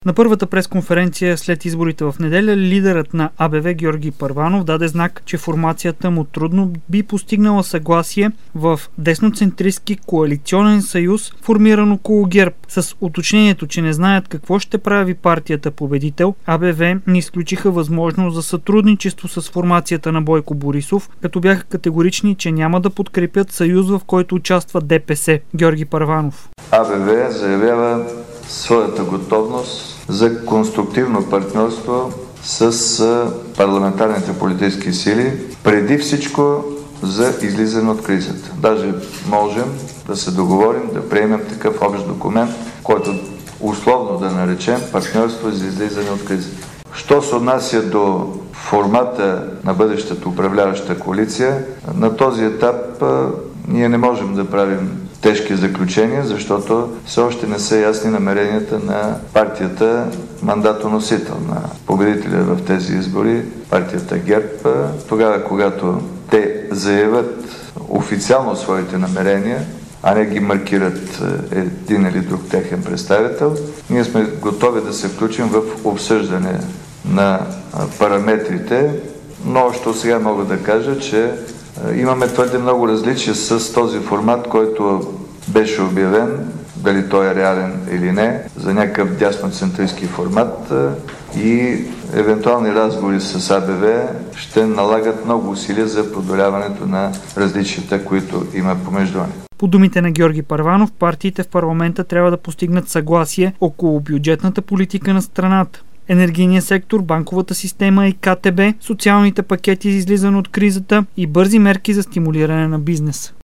На първата пресконференция след изборите в неделя лидерът на АБВ Георги Първанов даде знак, че формацията му трудно би постигнала съгласие в десноцентристки коалиционен съюз, формиран около ГЕРБ. С уточнението, че не знаят какво ще прави партията победител, АБВ не изключиха възможност за сътрудничество с формацията на Бойко Борисов, като бяха категорични, че няма да подкрепят съюз, в който участва ДПС. Георги Първанов. АБВ заявява своята готовност за конструктивно партньорство с парламентарните политически сили, преди всичко за излизане от кризата. Даже можем да се договорим, да приемем такъв общ документ, който условно да наречем партньорство за излизане от кризата. Що се отнася до формата на бъдещата управляваща коалиция, на този етап ние не можем да правим тежки заключения, защото все още не са ясни намеренията на партията мандатоносител, на победителя в тези избори, партията ГЕРБ. Тогава, когато те заявят официално своите намерения, а не ги маркират един или друг техен представител, ние сме готови да се включим в обсъждане на параметрите, но още сега мога да кажа, че имаме твърде много различия с този формат, който беше обявен, дали той е реален или не, за някакъв дясноцентристски формат и евентуални разговори с АБВ ще налагат много усилия за преодоляването на различията, които има помежду ни. По думите на Георги Първанов, партиите в парламента трябва да постигнат съгласие около бюджетната политика на страната. Енергийния сектор, банковата система и КТБ, социалните пакети за излизане от кризата и бързи мерки за стимулиране на бизнеса.